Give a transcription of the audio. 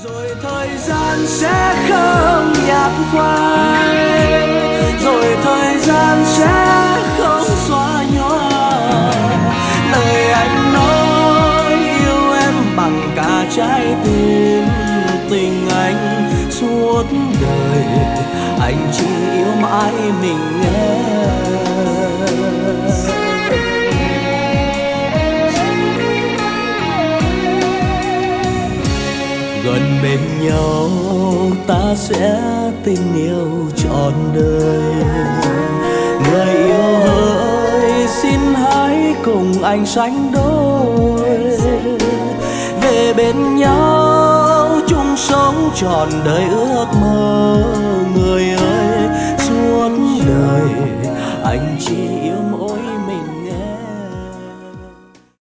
Rồi thời gian sẽ không nhạt phai, rồi thời gian sẽ không xóa nhòa lời anh nói yêu em bằng cả trái tim. Tình anh suốt đời, anh chỉ yêu mãi mình em. Gần bên nhau ta sẽ tình yêu trọn đời. Người yêu hỡi xin hãy cùng anh sánh đôi, về bên nhau chung sống trọn đời ước mơ. Người ơi suốt đời anh chỉ